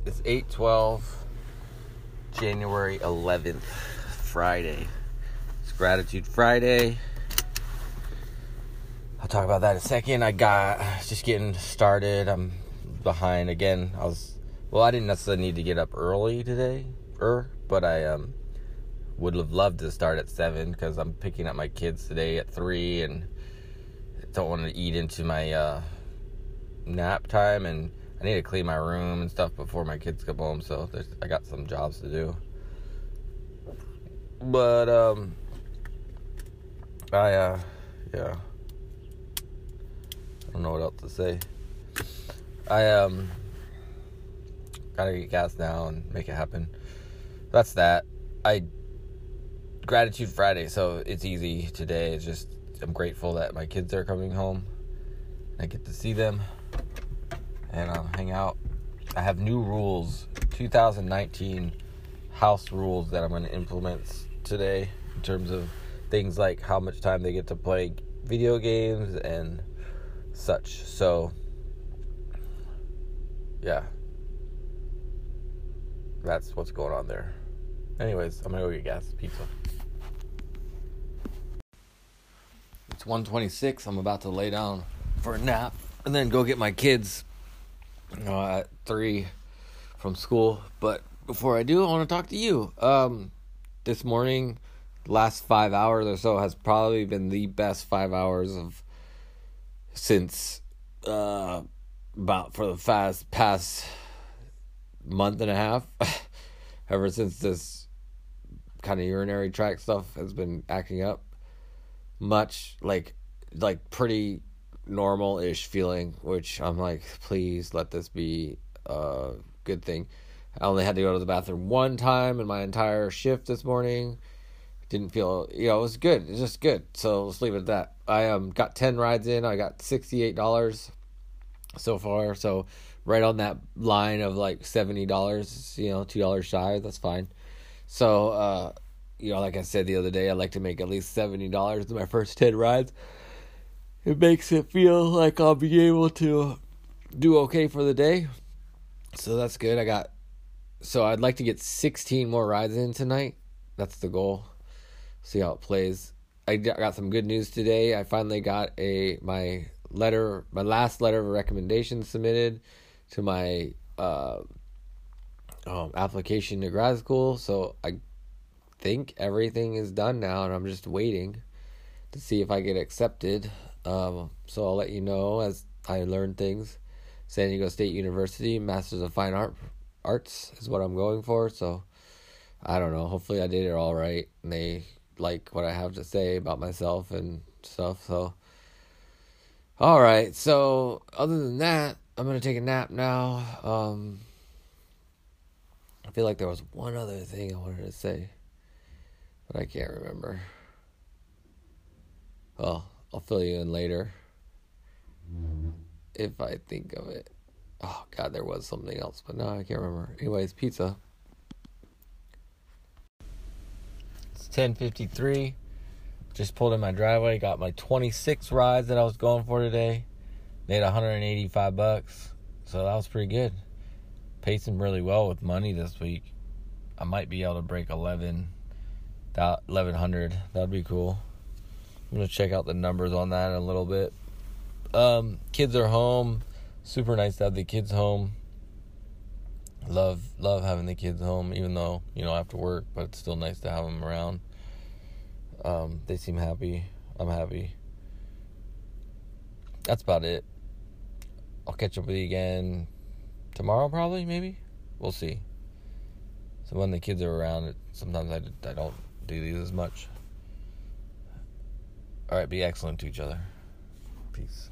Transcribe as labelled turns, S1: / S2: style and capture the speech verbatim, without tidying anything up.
S1: It's eight twelve, January eleventh, Friday. It's Gratitude Friday. I'll talk about that in a second. I got, just getting started. I'm behind again. I was, well, I didn't necessarily need to get up early today, er, but I um would have loved to start at seven because I'm picking up my kids today at three and don't want to eat into my uh, nap time, and I need to clean my room and stuff before my kids come home, so I got some jobs to do. But, um, I, uh, yeah, I don't know what else to say. I, um, gotta get gas now and make it happen. That's that. I, Gratitude Friday, so it's easy today. It's just, I'm grateful that my kids are coming home. I get to see them and um, hang out. I have new rules, two thousand nineteen house rules that I'm going to implement today in terms of things like how much time they get to play video games and such. So, yeah, that's what's going on there. Anyways, I'm going to go get gas, pizza. It's one twenty-six. I'm about to lay down for a nap and then go get my kids uh, at three from school. But before I do, I want to talk to you. Um, this morning, last five hours or so has probably been the best five hours of since uh, about for the fast past month and a half. Ever since this kind of urinary tract stuff has been acting up. Much like like pretty normal-ish feeling, which I'm like, please let this be a good thing. I only had to go to the bathroom one time in my entire shift this morning. Didn't feel, you know, it was good. It's just good. So let's leave it at that. I um got ten rides in. I got sixty-eight dollars so far. So right on that line of like seventy dollars, you know, two dollars shy. That's fine. So, uh, you know, like I said the other day, I like to make at least seventy dollars in my first ten rides. It makes it feel like I'll be able to do okay for the day. So that's good. I got, so I'd like to get sixteen more rides in tonight. That's the goal. See how it plays. I got some good news today. I finally got a, my letter, my last letter of recommendation submitted to my, uh, um, application to grad school. So I think everything is done now, and I'm just waiting to see if I get accepted. Um, so I'll let you know as I learn things. San Diego State University, Masters of Fine Art Arts is what I'm going for. So I don't know. Hopefully I did it all right, and they like what I have to say about myself and stuff. So all right. So other than that, I'm gonna take a nap now. Um, I feel like there was one other thing I wanted to say, but I can't remember. Well, I'll fill you in later if I think of it. Oh, God, there was something else, but no, I can't remember. Anyways, pizza. It's ten fifty-three. Just pulled in my driveway. Got my twenty-six rides that I was going for today. Made one hundred eighty-five bucks. So that was pretty good. Pacing really well with money this week. I might be able to break eleven. eleven hundred. That'd be cool. I'm going to check out the numbers on that in a little bit. Um, kids are home. Super nice to have the kids home. Love, love having the kids home, even though, you know, I have to work, but it's still nice to have them around. Um, they seem happy. I'm happy. That's about it. I'll catch up with you again tomorrow, probably, maybe. We'll see. So when the kids are around, sometimes I, I don't do these as much. All right, be excellent to each other. Peace.